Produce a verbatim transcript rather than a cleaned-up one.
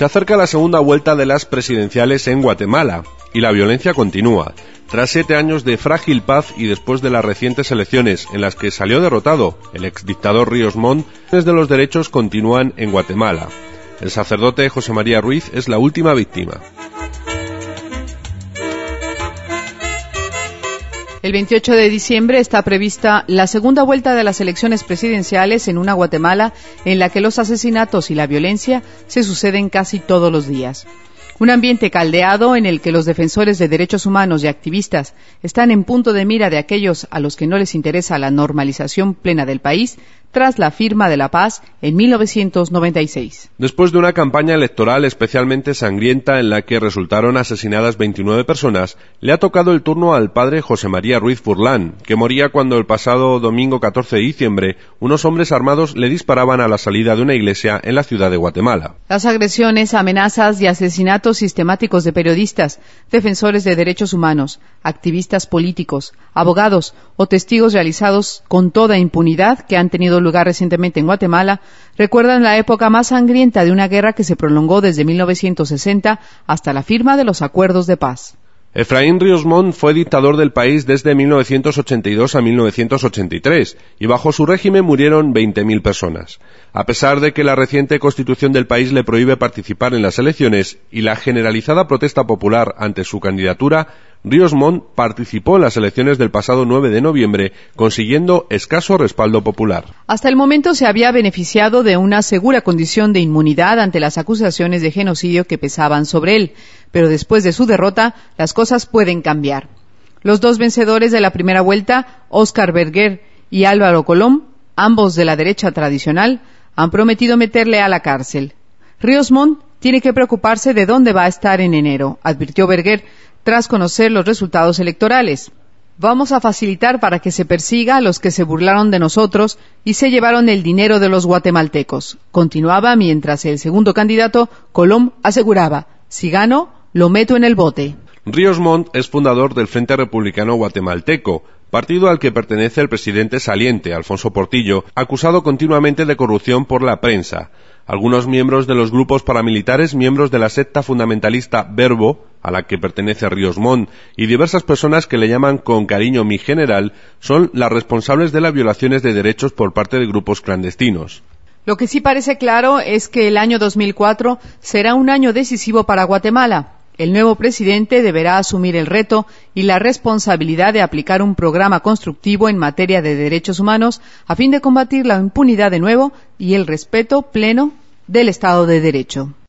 Se acerca la segunda vuelta de las presidenciales en Guatemala y la violencia continúa. Tras siete años de frágil paz y después de las recientes elecciones en las que salió derrotado el exdictador Ríos Montt, las de los derechos continúan en Guatemala. El sacerdote José María Ruiz es la última víctima. El veintiocho de diciembre está prevista la segunda vuelta de las elecciones presidenciales en una Guatemala en la que los asesinatos y la violencia se suceden casi todos los días. Un ambiente caldeado en el que los defensores de derechos humanos y activistas están en punto de mira de aquellos a los que no les interesa la normalización plena del país tras la firma de la paz en mil novecientos noventa y seis. Después de una campaña electoral especialmente sangrienta en la que resultaron asesinadas veintinueve personas, le ha tocado el turno al padre José María Ruiz Furlán, que moría cuando el pasado domingo catorce de diciembre unos hombres armados le disparaban a la salida de una iglesia en la ciudad de Guatemala. Las agresiones, amenazas y asesinatos sistemáticos de periodistas, defensores de derechos humanos, activistas políticos, abogados o testigos realizados con toda impunidad que han tenido lugar recientemente en Guatemala, recuerdan la época más sangrienta de una guerra que se prolongó desde mil novecientos sesenta hasta la firma de los acuerdos de paz. Efraín Ríos Montt fue dictador del país desde mil novecientos ochenta y dos a mil novecientos ochenta y tres y bajo su régimen murieron veinte mil personas. A pesar de que la reciente constitución del país le prohíbe participar en las elecciones y la generalizada protesta popular ante su candidatura, Ríos Montt participó en las elecciones del pasado nueve de noviembre, consiguiendo escaso respaldo popular. Hasta el momento se había beneficiado de una segura condición de inmunidad ante las acusaciones de genocidio que pesaban sobre él, pero después de su derrota, las cosas pueden cambiar. Los dos vencedores de la primera vuelta, Óscar Verguer y Álvaro Colom, ambos de la derecha tradicional, han prometido meterle a la cárcel. Ríos Montt tiene que preocuparse de dónde va a estar en enero, advirtió Verguer, tras conocer los resultados electorales. Vamos a facilitar para que se persiga a los que se burlaron de nosotros y se llevaron el dinero de los guatemaltecos. Continuaba mientras el segundo candidato, Colom, aseguraba, si gano, lo meto en el bote. Ríos Montt es fundador del Frente Republicano Guatemalteco, partido al que pertenece el presidente saliente, Alfonso Portillo, acusado continuamente de corrupción por la prensa. Algunos miembros de los grupos paramilitares, miembros de la secta fundamentalista Verbo, a la que pertenece Ríos Montt, y diversas personas que le llaman con cariño mi general, son las responsables de las violaciones de derechos por parte de grupos clandestinos. Lo que sí parece claro es que el año dos mil cuatro será un año decisivo para Guatemala. El nuevo presidente deberá asumir el reto y la responsabilidad de aplicar un programa constructivo en materia de derechos humanos a fin de combatir la impunidad de nuevo y el respeto pleno del Estado de Derecho.